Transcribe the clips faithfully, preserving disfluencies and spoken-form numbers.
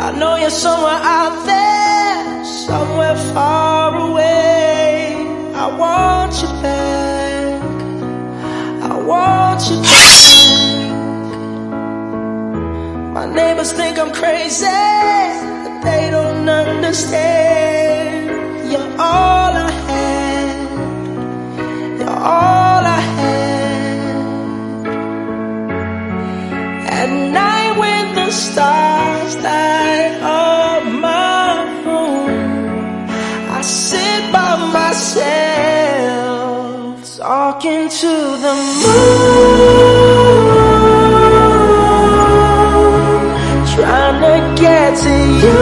I know you're somewhere out there, somewhere far away. I want you back, I want you back. My neighbors think I'm crazy, but they don't understand. You're all I had, you're all I had. At night when the stars light up my room, I sit by myself, talking to the moon, trying to get to you.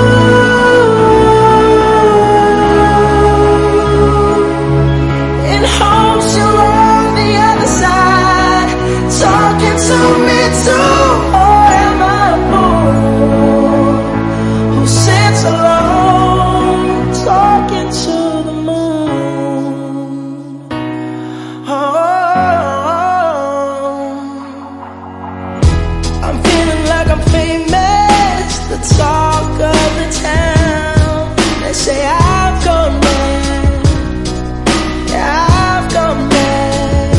In hopes you're on the other side, talking to me too. Or am I a fool who sits alone, talking to the moon? Oh, I'm feeling like I'm famous, the talk of the town. They say I've gone mad, yeah, I've gone mad.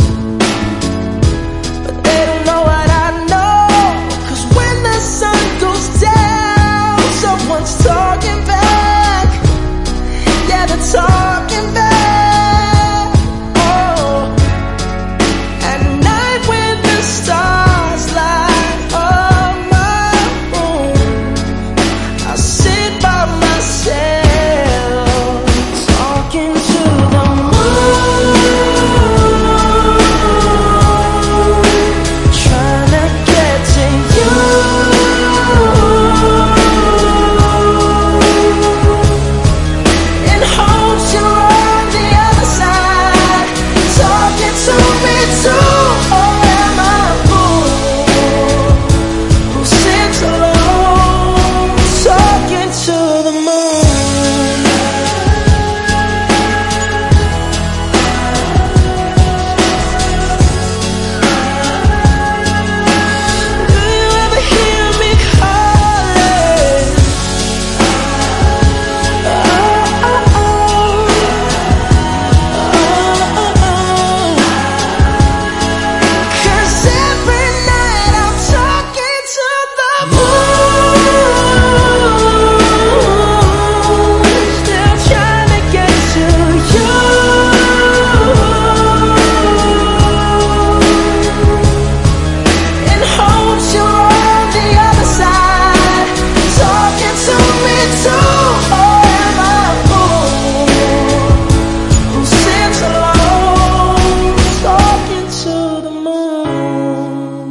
But they don't know what I know, 'cause when the sun goes down, someone's talking back. Yeah, they're talking back. Oh, at night when the stars light up my room, I sit by myself, talking to the moon, trying to get to you. In hopes you're on the other side, talking to me too. Or am I a fool who sits alone, talking to the moon? Do you ever hear me calling? Oh, oh, oh. Oh, oh, oh. 'Cause every night I'm talking to the moon, still trying to get to you. In hopes you're on the other side, talking to me too. Or am I a fool who sits alone, talking to the moon?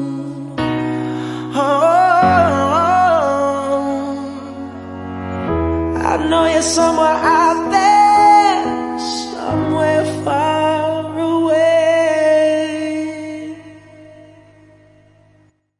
Oh, I know you're somewhere out there,